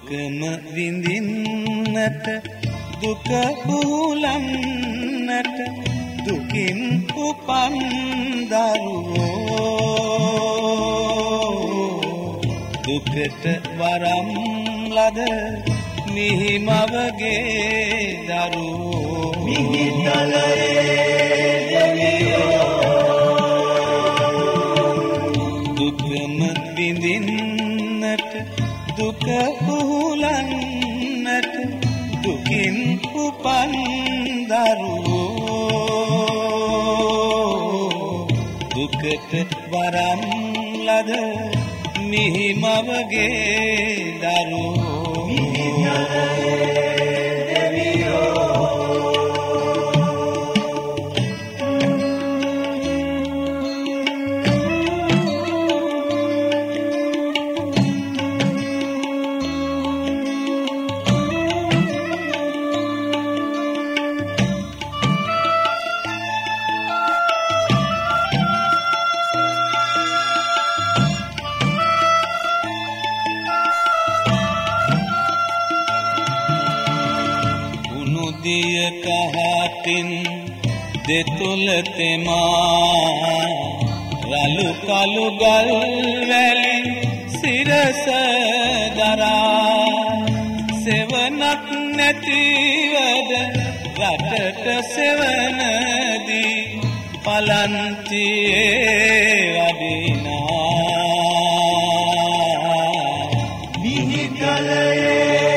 දුකම විඳින්නට දුක උලන්නට දුකින් උපන් දරුවෝ දුකට වරම් ලද මිහිමවගේ දරුවෝ මිහිතලයේ දෙවියෝ දුකම විඳින්නට දුක උලන්නට දුකින් උපන් දරුවෝ දුකට වරම් ලද මිහිමවගේ දරුවෝ දිය කහටින් දෙතුල තෙමා රළු කළු ගල් වැලි සිරස දරා සෙවණක් නැතිවද රටට සෙවණදී පලන්තියේ වඩිනා මිහිකලයේ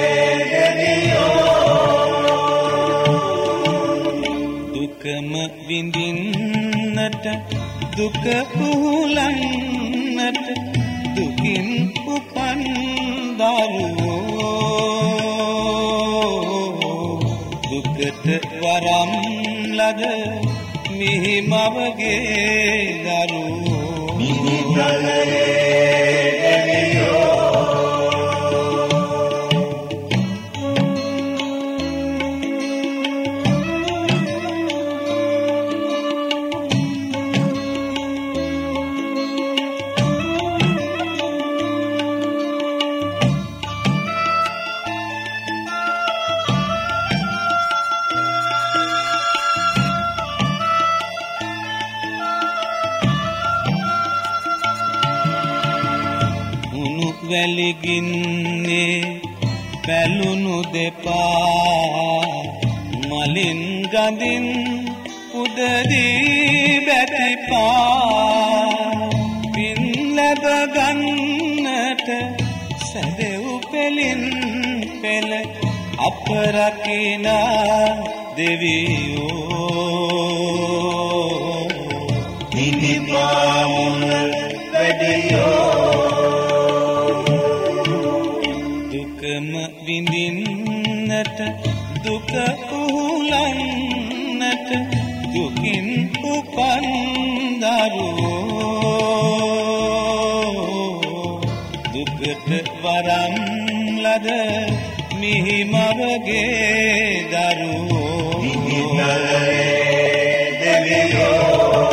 දුකම විඳින්නට දුක උලන්නට දුකින් උපන් දරුවෝ දුකට වරම් ලද මිහිමවගේ දරුවෝ මිහිතලයේ දෙවියෝ වැලිගින්නේ පැලුණු දෙපා මලින් ගඳින් උදදී බැතිපා පින් ලැබ ගන්නට සැදෙව් පෙලින් පෙළ අප රකිනා දෙවියෝ නිදිපාමුණ වැඩියෝ විඳින්නට දුක උලන්නට දුකින් උපන් දරුවෝ දුකට වරම් ලද මිහිමවගේ දරුවෝ මිහිතලයේ දෙවියෝ